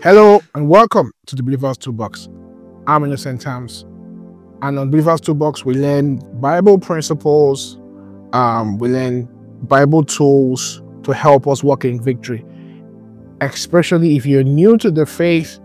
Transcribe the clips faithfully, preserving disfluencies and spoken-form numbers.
Hello and welcome to the Believers Toolbox. I'm Innocent Tams, and on Believers Toolbox we learn Bible principles, um, we learn Bible tools to help us walk in victory. Especially if you're new to the faith,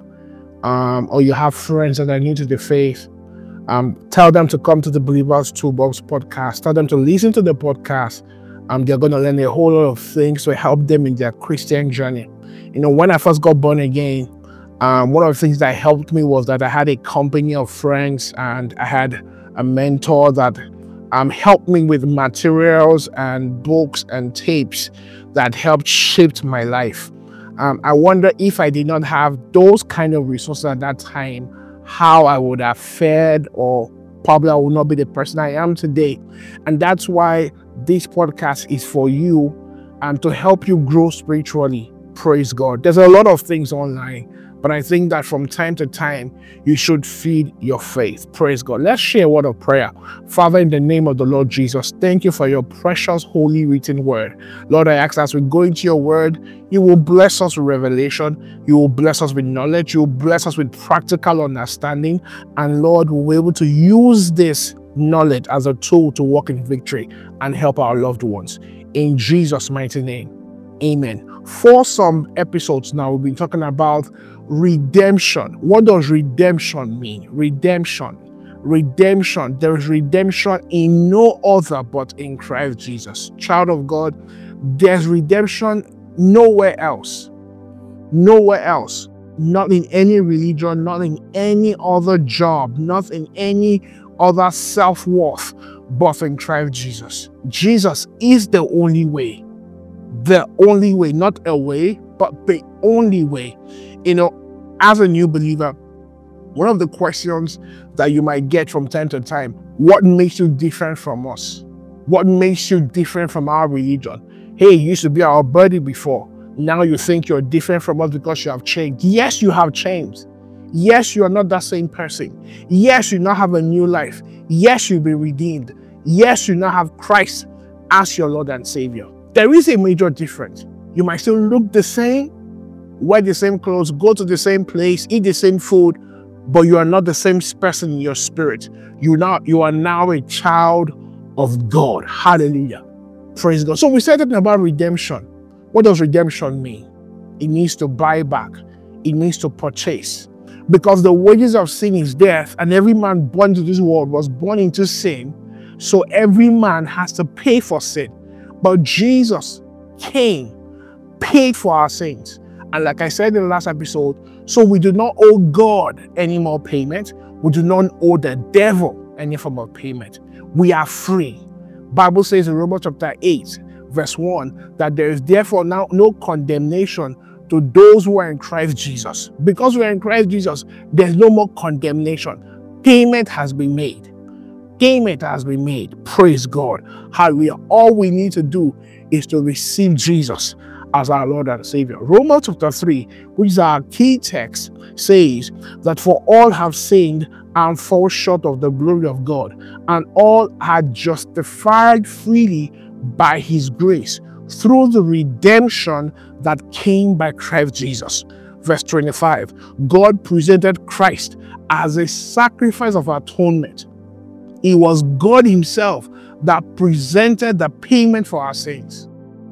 um, or you have friends that are new to the faith, um, tell them to come to the Believers Toolbox podcast. Tell them to listen to the podcast. Um, they're going to learn a whole lot of things to help them in their Christian journey. You know, when I first got born again, um, one of the things that helped me was that I had a company of friends and I had a mentor that um, helped me with materials and books and tapes that helped shape my life. Um, I wonder if I did not have those kind of resources at that time, how I would have fared, or probably I would not be the person I am today. And that's why this podcast is for you and to help you grow spiritually. Praise God. There's a lot of things online, but I think that from time to time, you should feed your faith. Praise God. Let's share a word of prayer. Father, in the name of the Lord Jesus, thank you for your precious, holy written word. Lord, I ask as we go into your word, you will bless us with revelation. You will bless us with knowledge. You will bless us with practical understanding. And Lord, we'll be able to use this knowledge as a tool to walk in victory and help our loved ones. In Jesus' mighty name, amen. For some episodes now, we've been talking about redemption. What does redemption mean? Redemption. Redemption. There is redemption in no other but in Christ Jesus. Child of God, there's redemption nowhere else. Nowhere else. Not in any religion, not in any other job, not in any other self-worth, but in Christ Jesus. Jesus is the only way. The only way, not a way, but the only way. You know, as a new believer, one of the questions that you might get from time to time, what makes you different from us? What makes you different from our religion? Hey, you used to be our buddy before. Now you think you're different from us because you have changed. Yes, you have changed. Yes, you are not that same person. Yes, you now have a new life. Yes, you've been redeemed. Yes, you now have Christ as your Lord and Savior. There is a major difference. You might still look the same, wear the same clothes, go to the same place, eat the same food, but you are not the same person in your spirit. You now you are now a child of God. Hallelujah. Praise God. So we said something about redemption. What does redemption mean? It means to buy back. It means to purchase. Because the wages of sin is death, and every man born into this world was born into sin. So every man has to pay for sin. But Jesus came, paid for our sins. And like I said in the last episode, so we do not owe God any more payment. We do not owe the devil any form of payment. We are free. Bible says in Romans chapter eight, verse one, that there is therefore now no condemnation to those who are in Christ Jesus. Because we are in Christ Jesus, there's no more condemnation. Payment has been made. Payment has been made. Praise God. Hallelujah. All we need to do is to receive Jesus as our Lord and Savior. Romans chapter three, which is our key text, says that for all have sinned and fall short of the glory of God, and all are justified freely by his grace through the redemption that came by Christ Jesus. Verse twenty-five, God presented Christ as a sacrifice of atonement. It was God himself that presented the payment for our sins.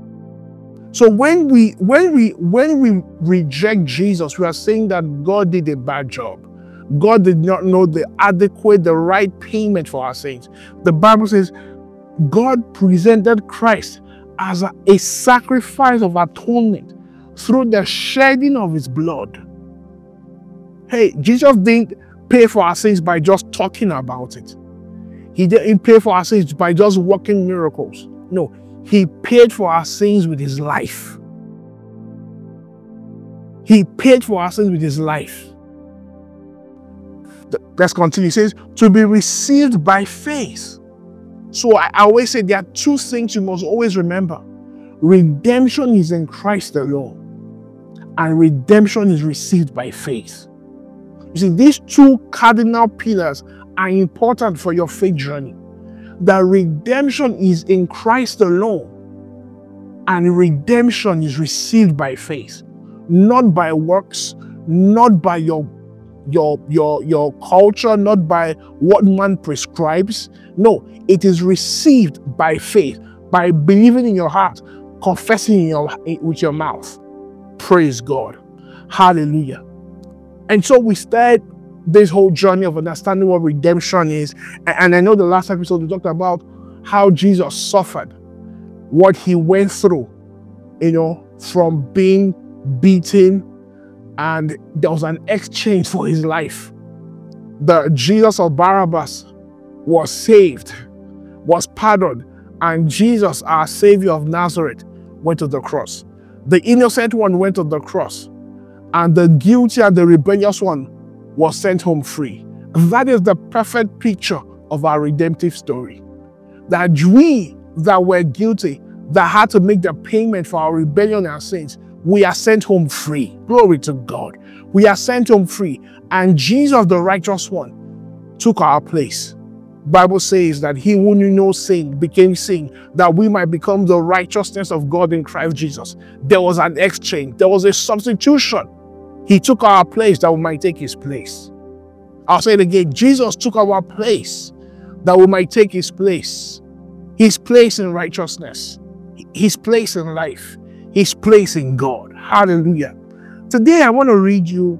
So when we when we when we reject Jesus, we are saying that God did a bad job. God did not know the adequate, the right payment for our sins. The Bible says God presented Christ as a, a sacrifice of atonement through the shedding of his blood. Hey, Jesus didn't pay for our sins by just talking about it. He didn't pay for our sins by just working miracles. No, he paid for our sins with his life. He paid for our sins with his life. Let's continue. It says, to be received by faith. So I always say there are two things you must always remember. Redemption is in Christ alone, and redemption is received by faith. You see, these two cardinal pillars are important for your faith journey. That redemption is in Christ alone, and redemption is received by faith, not by works, not by your your your your culture, not by what man prescribes. No, it is received by faith, by believing in your heart, confessing in your, with your mouth. Praise God. Hallelujah. And so we started this whole journey of understanding what redemption is. And I know the last episode we talked about how Jesus suffered, what he went through, you know, from being beaten, and there was an exchange for his life. The Jesus of Barabbas was saved, was pardoned, and Jesus, our Savior of Nazareth, went to the cross. The innocent one went to the cross, and the guilty and the rebellious one was sent home free. That is the perfect picture of our redemptive story. That we that were guilty, that had to make the payment for our rebellion and sins, we are sent home free. Glory to God. We are sent home free. And Jesus, the righteous one, took our place. Bible says that he who knew no sin became sin, that we might become the righteousness of God in Christ Jesus. There was an exchange. There was a substitution. He took our place that we might take his place. I'll say it again. Jesus took our place that we might take his place. His place in righteousness. His place in life. His place in God. Hallelujah. Today I want to read you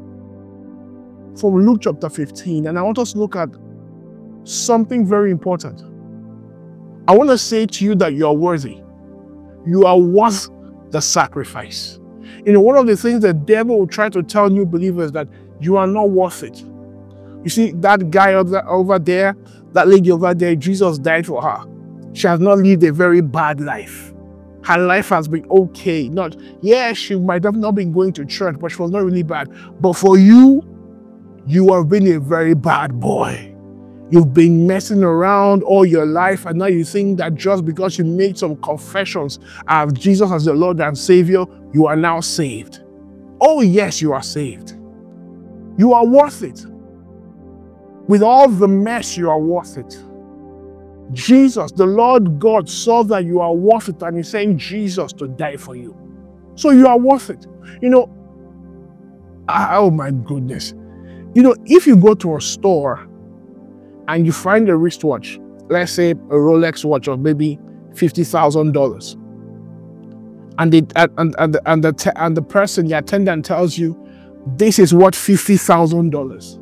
from Luke chapter fifteen, and I want us to look at something very important. I want to say to you that you are worthy. You are worth the sacrifice. You know, one of the things the devil will try to tell new believers that you are not worth it. You see, that guy over there, that lady over there, Jesus died for her. She has not lived a very bad life. Her life has been okay. Not, yeah, she might have not been going to church, but she was not really bad. But for you, you have been a very bad boy. You've been messing around all your life, and now you think that just because you made some confessions of Jesus as the Lord and Savior, you are now saved. Oh yes, you are saved. You are worth it. With all the mess, you are worth it. Jesus, the Lord God, saw that you are worth it, and he sent Jesus to die for you. So you are worth it. You know, oh my goodness. You know, if you go to a store and you find a wristwatch, let's say a Rolex watch of maybe fifty thousand dollars, and, the, and, and, the, and, the, and the person, the attendant tells you, this is worth fifty thousand dollars.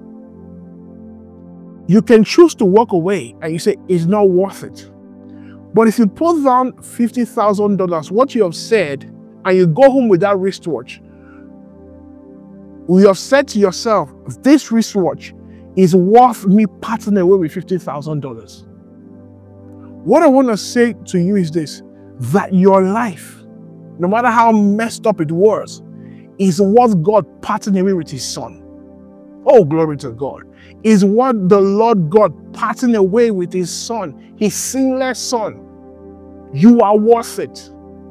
You can choose to walk away and you say, it's not worth it. But if you put down fifty thousand dollars, what you have said, and you go home with that wristwatch, you have said to yourself, this wristwatch is worth me parting away with fifty thousand dollars. What I want to say to you is this, that your life, no matter how messed up it was, is worth God parting away with his son. Oh, glory to God. Is what the Lord God parting away with his son, his sinless son. You are worth it.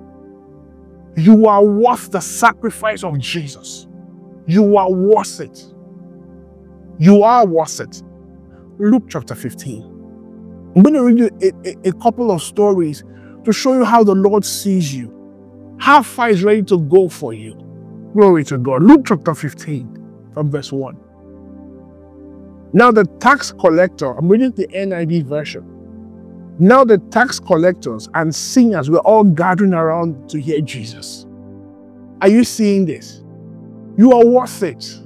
You are worth the sacrifice of Jesus. You are worth it. You are worth it. Luke chapter fifteen. I'm going to read you a, a, a couple of stories to show you how the Lord sees you. How far is ready to go for you. Glory to God. Luke chapter fifteen from verse one. Now the tax collector, I'm reading the N I V version. Now the tax collectors and sinners were all gathering around to hear Jesus. Are you seeing this? You are worth it.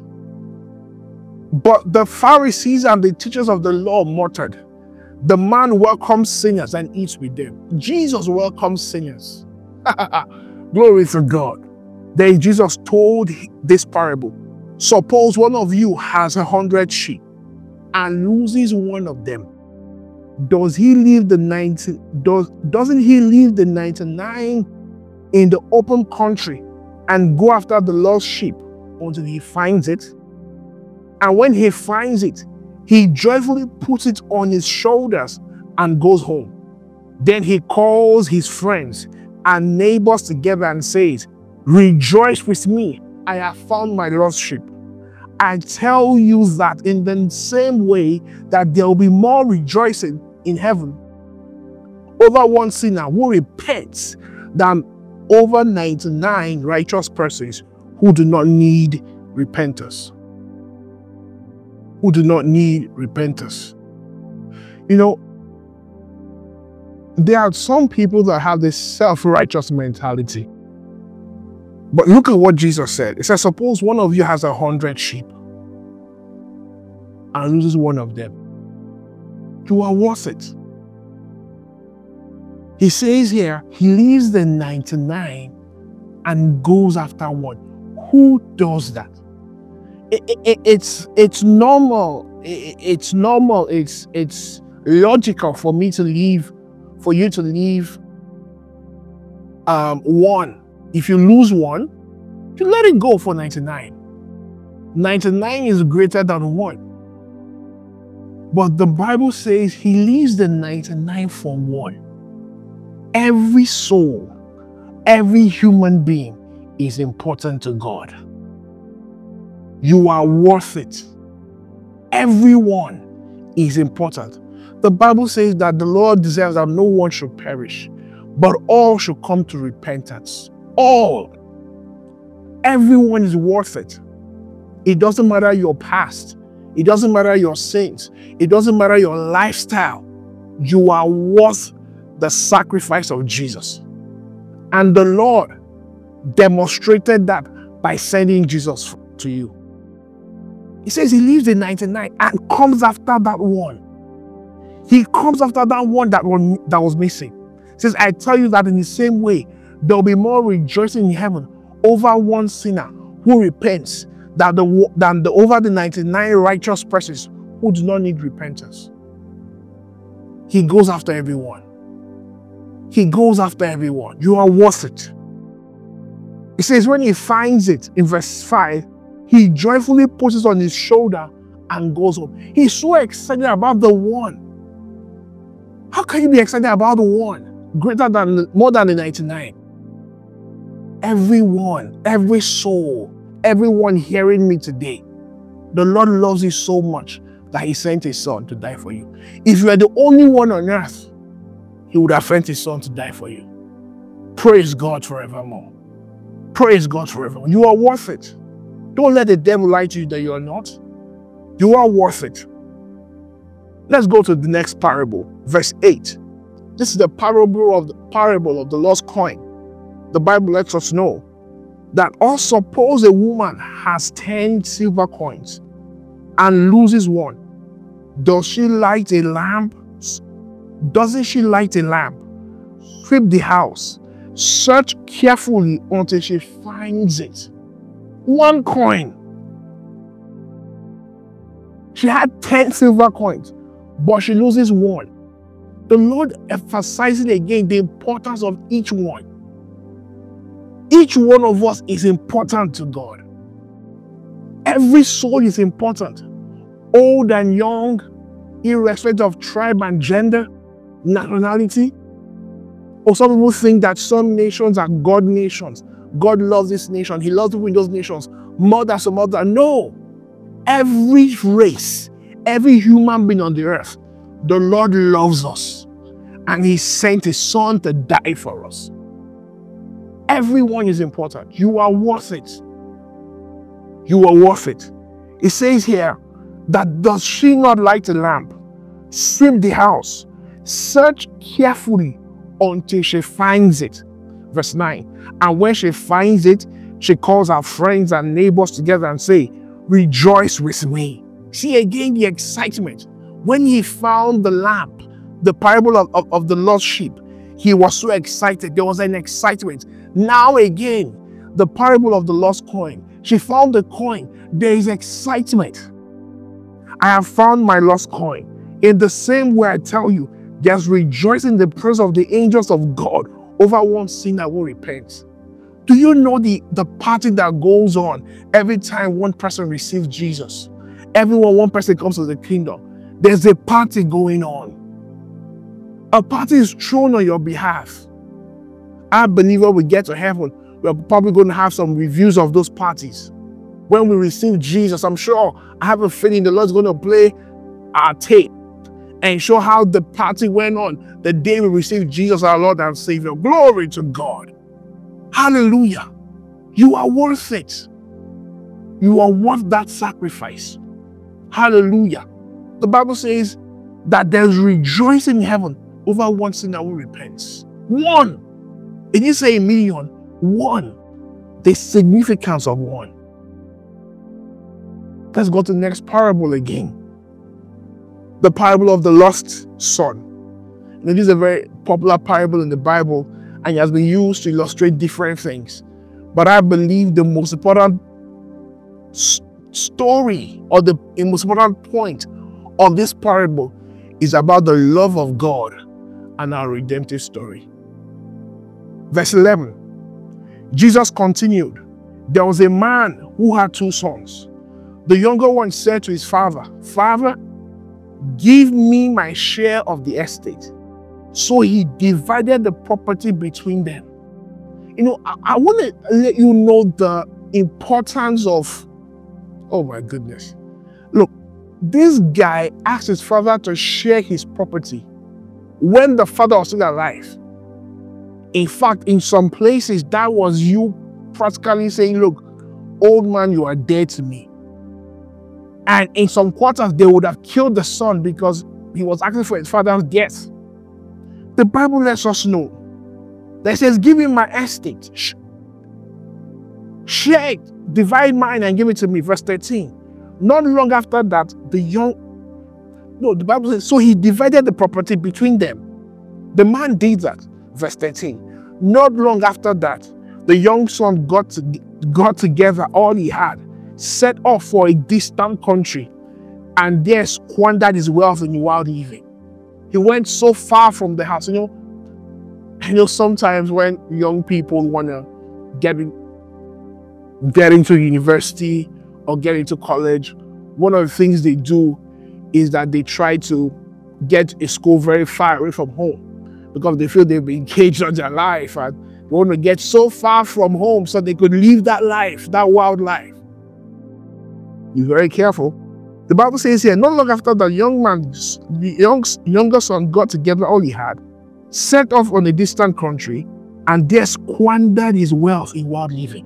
But the Pharisees and the teachers of the law muttered, the man welcomes sinners and eats with them. Jesus welcomes sinners. Glory to God. Then Jesus told this parable. Suppose one of you has a hundred sheep and loses one of them. Does he leave the ninety, does, doesn't he leave the ninety-nine in the open country and go after the lost sheep until he finds it? And when he finds it, he joyfully puts it on his shoulders and goes home. Then he calls his friends and neighbors together and says, rejoice with me, I have found my lost sheep. I tell you that in the same way that there will be more rejoicing in heaven over one sinner who repents than over ninety-nine righteous persons who do not need repenters. Who do not need repenters. You know, there are some people that have this self-righteous mentality. But look at what Jesus said. It says, suppose one of you has a hundred sheep and loses one of them. You are worth it. He says here, he leaves the ninety-nine and goes after one. Who does that? It, it, it's it's normal. It, it's normal. It's it's logical for me to leave, for you to leave um, one. If you lose one, you let it go for ninety-nine. ninety-nine is greater than one. But the Bible says he leaves the ninety-nine for one. Every soul, every human being is important to God. You are worth it. Everyone is important. The Bible says that the Lord desires that no one should perish, but all should come to repentance. All. Everyone is worth it. It doesn't matter your past. It doesn't matter your sins. It doesn't matter your lifestyle. You are worth the sacrifice of Jesus. And the Lord demonstrated that by sending Jesus to you. He says he leaves the ninety-nine and comes after that one. He comes after that one that was, that was missing. He says, I tell you that in the same way, there will be more rejoicing in heaven over one sinner who repents than, the, than the, over the ninety-nine righteous persons who do not need repentance. He goes after everyone. He goes after everyone. You are worth it. It says when he finds it, in verse five, he joyfully puts it on his shoulder and goes home. He's so excited about the one. How can you be excited about the one greater than, more than the ninety-nine? Everyone, every soul, everyone hearing me today, the Lord loves you so much that he sent his son to die for you. If you are the only one on earth, he would have sent his son to die for you. Praise God forevermore. Praise God forevermore. You are worth it. Don't let the devil lie to you that you are not. You are worth it. Let's go to the next parable, verse eight. This is the parable of the parable of the lost coin. The Bible lets us know that, or suppose a woman has ten silver coins and loses one. Does she light a lamp? Doesn't she light a lamp? Sweep the house, search carefully until she finds it. One coin. She had ten silver coins, but she loses one. The Lord emphasizes again the importance of each one. Each one of us is important to God. Every soul is important. Old and young, irrespective of tribe and gender, nationality. Or some people think that some nations are God nations. God loves this nation. He loves people in those nations more than some other. No. Every race, every human being on the earth, the Lord loves us. And he sent his son to die for us. Everyone is important. You are worth it. You are worth it. It says here that does she not light a lamp, sweep the house, search carefully until she finds it. Verse nine. And when she finds it, she calls her friends and neighbors together and say, rejoice with me. See again the excitement. When he found the lamp, the parable of, of, of the lost sheep, he was so excited. There was an excitement. Now again, the parable of the lost coin. She found the coin. There is excitement. I have found my lost coin. In the same way I tell you, there's rejoicing in the presence of the angels of God over one sinner who repents. Do you know the, the party that goes on every time one person receives Jesus? Everyone, one person comes to the kingdom. There's a party going on. A party is thrown on your behalf. Our believer will get to heaven. We're probably going to have some reviews of those parties. When we receive Jesus, I'm sure, I have a feeling the Lord's going to play our tape and show how the party went on the day we received Jesus, our Lord and Savior. Glory to God. Hallelujah. You are worth it. You are worth that sacrifice. Hallelujah. The Bible says that there's rejoicing in heaven over one sinner who repents. One. It didn't say a million. One. The significance of one. Let's go to the next parable again. The parable of the lost son. Now, this is a very popular parable in the Bible, and it has been used to illustrate different things. But I believe the most important st- story or the most important point of this parable is about the love of God and our redemptive story. Verse eleven. Jesus continued, there was a man who had two sons. The younger one said to his father, Father, give me my share of the estate. So he divided the property between them. You know, I, I want to let you know the importance of, oh my goodness. Look, this guy asked his father to share his property when the father was still alive. In fact, in some places, that was you practically saying, look, old man, you are dead to me. And in some quarters, they would have killed the son because he was asking for his father's death. The Bible lets us know that it says, give him my estate. Share it, divide mine and give it to me. Verse thirteen. Not long after that, the young, no, the Bible says, so he divided the property between them. The man did that. Verse thirteen. Not long after that, the young son got, to, got together all he had, set off for a distant country, and there squandered his wealth in wild living. He went so far from the house. You know, you know, sometimes when young people want to get, in, get into university or get into college, one of the things they do is that they try to get a school very far away from home, because they feel they've been caged on their life and they want to get so far from home so they could live that life, that wild life. Be very careful. The Bible says here, not long after the young man, the young, younger son got together all he had, set off on a distant country, and there squandered his wealth in wild living.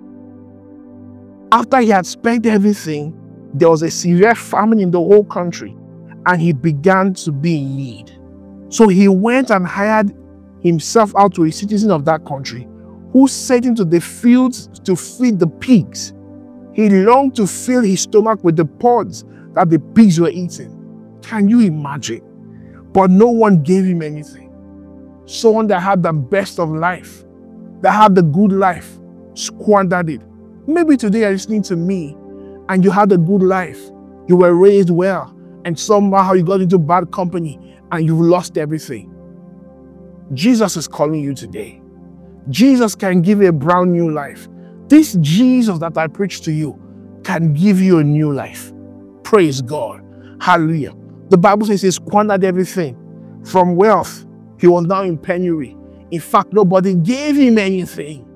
After he had spent everything, there was a severe famine in the whole country, and he began to be in need. So he went and hired himself out to a citizen of that country, who sent him to the fields to feed the pigs. He longed to fill his stomach with the pods that the pigs were eating. Can you imagine? But no one gave him anything. Someone that had the best of life, that had the good life, squandered it. Maybe today you're listening to me and you had a good life. You were raised well, and somehow you got into bad company and you've lost everything. Jesus is calling you today. Jesus can give you a brand new life. This Jesus that I preach to you can give you a new life. Praise God. Hallelujah. The Bible says he squandered everything. From wealth, he was now in penury. In fact, nobody gave him anything.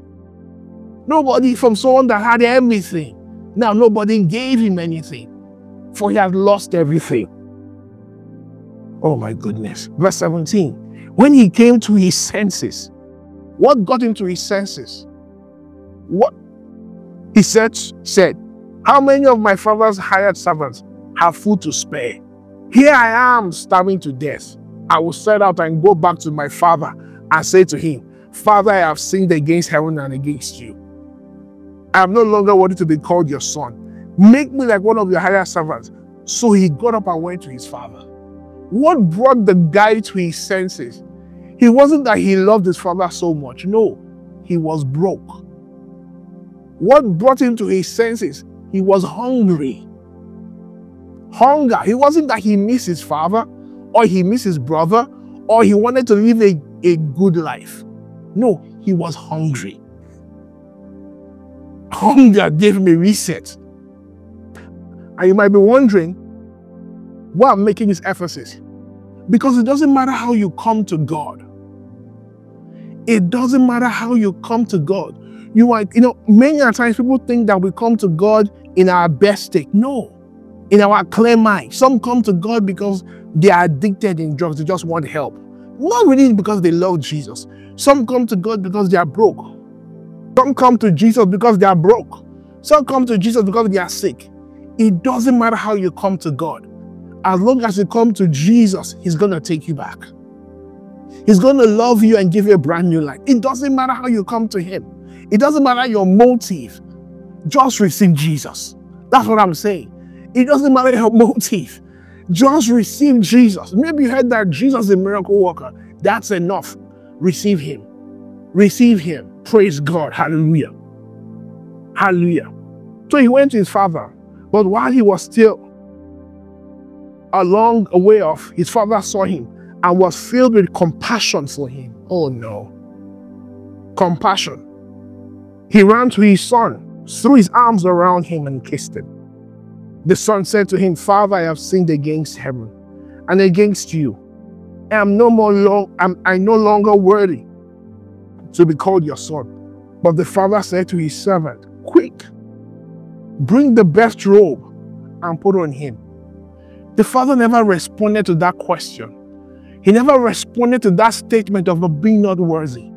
Nobody, from someone that had everything. Now nobody gave him anything, for he had lost everything. Oh my goodness. Verse seventeen. When he came to his senses, what got him to his senses? What? He said, said, how many of my father's hired servants have food to spare? Here I am starving to death. I will set out and go back to my father and say to him, Father, I have sinned against heaven and against you. I am no longer worthy to be called your son. Make me like one of your hired servants. So he got up and went to his father. What brought the guy to his senses? It wasn't that he loved his father so much. No, he was broke. What brought him to his senses? He was hungry. Hunger. It wasn't that he missed his father, or he missed his brother, or he wanted to live a, a good life. No, he was hungry. Hunger gave him a reset. And you might be wondering why I'm making this emphasis. Because it doesn't matter how you come to God. It doesn't matter how you come to God. You are, you know, many times people think that we come to God in our best state. No. In our clear mind. Some come to God because they are addicted in drugs. They just want help. Not really because they love Jesus. Some come to God because they are broke. Some come to Jesus because they are broke. Some come to Jesus because they are sick. It doesn't matter how you come to God. As long as you come to Jesus, He's going to take you back. He's going to love you and give you a brand new life. It doesn't matter how you come to Him. It doesn't matter your motive. Just receive Jesus. That's what I'm saying. It doesn't matter your motive. Just receive Jesus. Maybe you heard that Jesus is a miracle worker. That's enough. Receive Him. Receive Him. Praise God. Hallelujah. Hallelujah. So he went to his father. But while he was still a long way off, his father saw him and was filled with compassion for him. Oh no. Compassion. He ran to his son, threw his arms around him and kissed him. The son said to him, Father, I have sinned against heaven and against you. I am no more long, I'm, I no longer worthy to be called your son. But the father said to his servant, quick, bring the best robe and put on him. The father never responded to that question. He never responded to that statement of being not worthy.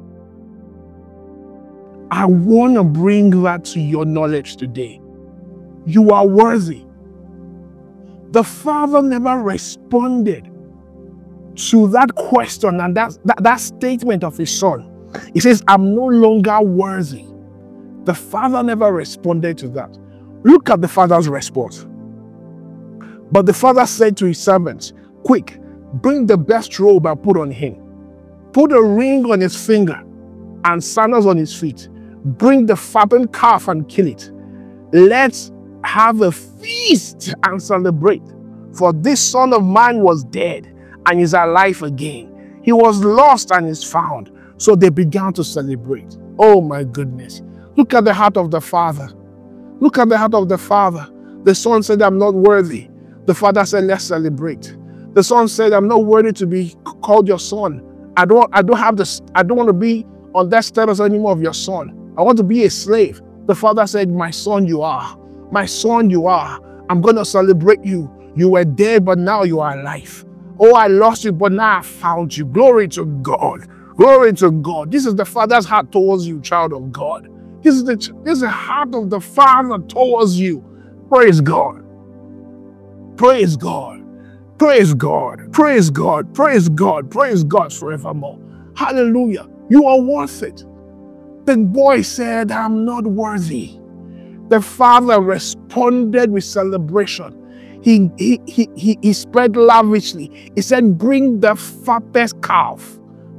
I want to bring that to your knowledge today. You are worthy. The father never responded to that question and that, that, that statement of his son. He says, I'm no longer worthy. The father never responded to that. Look at the father's response. But the father said to his servants, quick, bring the best robe and put on him. Put a ring on his finger and sandals on his feet. Bring the fattened calf and kill it. Let's have a feast and celebrate. For this son of mine was dead and is alive again. He was lost and is found. So they began to celebrate. Oh my goodness. Look at the heart of the father. Look at the heart of the father. The son said, I'm not worthy. The father said, let's celebrate. The son said, I'm not worthy to be called your son. I don't, I don't have this, I don't want to be on that status anymore of your son. I want to be a slave. The father said, my son you are. My son you are. I'm going to celebrate you. You were dead, but now you are alive. Oh, I lost you, but now I found you. Glory to God. Glory to God. This is the father's heart towards you, child of God. This is the, this is the heart of the father towards you. Praise God. Praise God. Praise God. Praise God. Praise God. Praise God forevermore. Hallelujah. You are worth it. The boy said, I'm not worthy. The father responded with celebration. He, he, he, he, he spread lavishly. He said, bring the fattest calf.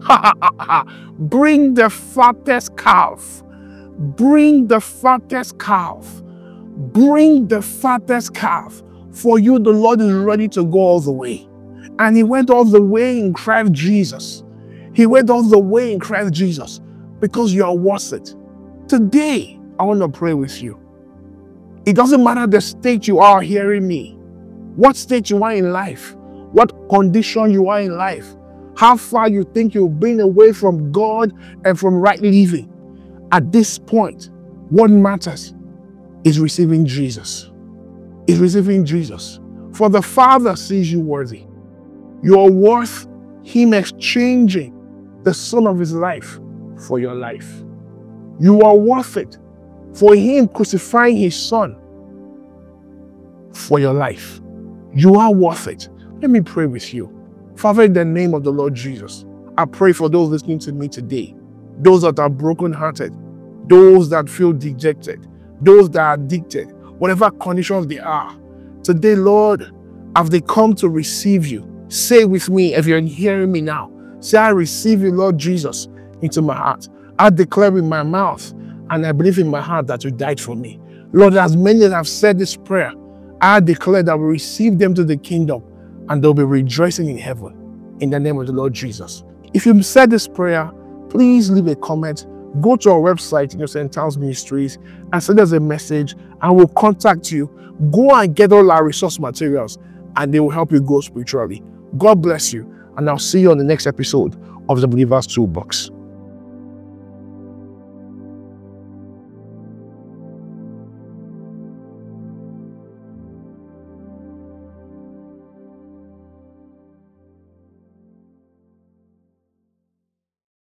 Bring the fattest calf. Bring the fattest calf. Bring the fattest calf. For you, the Lord is ready to go all the way. And he went all the way in Christ Jesus. He went all the way in Christ Jesus because you are worth it. Today, I want to pray with you. It doesn't matter the state you are hearing me, what state you are in life, what condition you are in life, how far you think you've been away from God and from right living. At this point, what matters is receiving Jesus. Is receiving Jesus. For the Father sees you worthy. You are worth Him exchanging the Son of His life for your life. You are worth it for Him crucifying His Son for your life. You are worth it. Let me pray with you. Father, in the name of the Lord Jesus, I pray for those listening to me today, those that are brokenhearted, those that feel dejected, those that are addicted, whatever conditions they are. Today, Lord, as they come to receive you, say with me, if you're hearing me now, say, I receive you, Lord Jesus, into my heart. I declare in my mouth and I believe in my heart that you died for me. Lord, as many that have said this prayer, I declare that we receive them to the kingdom and they'll be rejoicing in heaven in the name of the Lord Jesus. If you said this prayer, please leave a comment. Go to our website, Innocent Towns Ministries, and send us a message and we'll contact you. Go and get all our resource materials and they will help you grow spiritually. God bless you, and I'll see you on the next episode of the Believer's Toolbox.